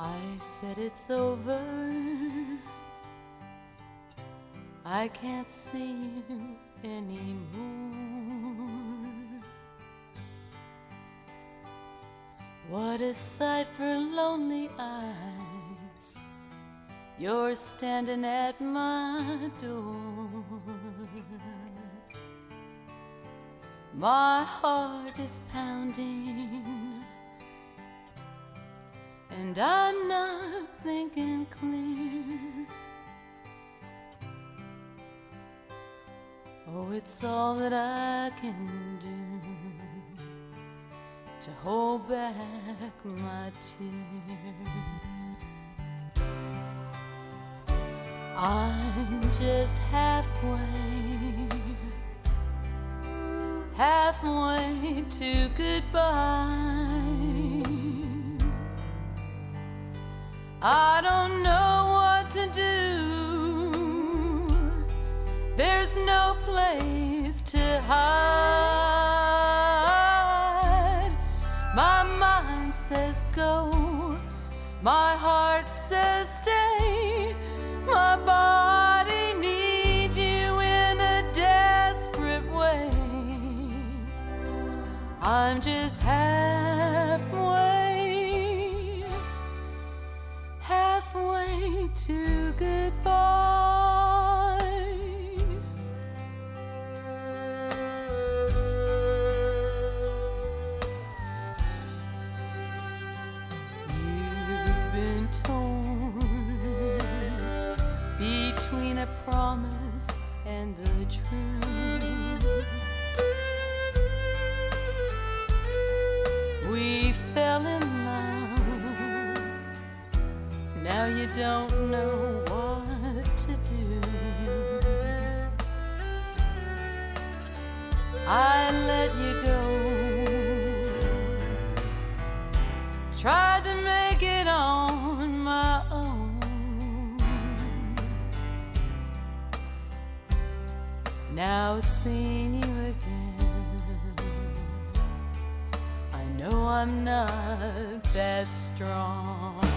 I said it's over, I can't see you anymore. What a sight for lonely eyes, you're standing at my door. My heart is pounding, and I'm not thinking clear. Oh, it's all that I can do to hold back my tears. I'm just halfway to goodbye. I don't know what to do. There's no place to hide. My mind says go, my heart says stay. My body needs you in a desperate way. I'm just halfway to goodbye. You've been torn between a promise and the truth. We fell in love, now you don't know what to do. I let you go, tried to make it on my own. Now seeing you again, I know I'm not that strong.